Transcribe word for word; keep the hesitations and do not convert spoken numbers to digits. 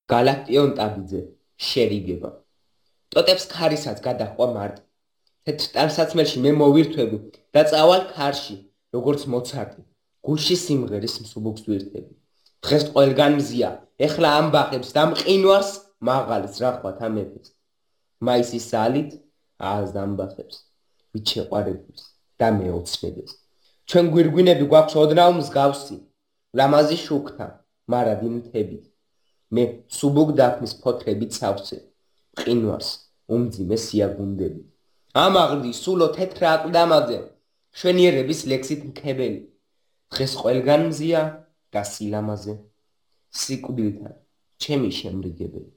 გალაქტიონ ტაბიძე შერიგება ტოტებს ქარისაც გადაჰყვა მარტი თეთრ ტანსაცმელში მე მოვირთვები და წავალ ქარში როგორც მოცარტი გულში სიმღერის მსუბუქს ვირთები დღეს ყველგან მზია ეხლა ამბახებს და მყინვარს მაღალს რახვათა მეფეს მაისის ზალით აას ამბახებს ვით შეყვარებულს და მეოცნებებს ჩვენ გვირგვინები გვაქვს ოდნავ მსგავსი ლამაზი შუქთა მარადი მთებით მე სუბუქ დაფნის ფოთლებით სავსე მყინვარს უმძიმე სიაგუნდებით ამაღლდი სულო თეთრ აკლდამაზე შვენიერების ლექსით მქებელი დღეს ყველგან მზია და სილამაზე სიკვდილთან ჩემი შემრიგებელი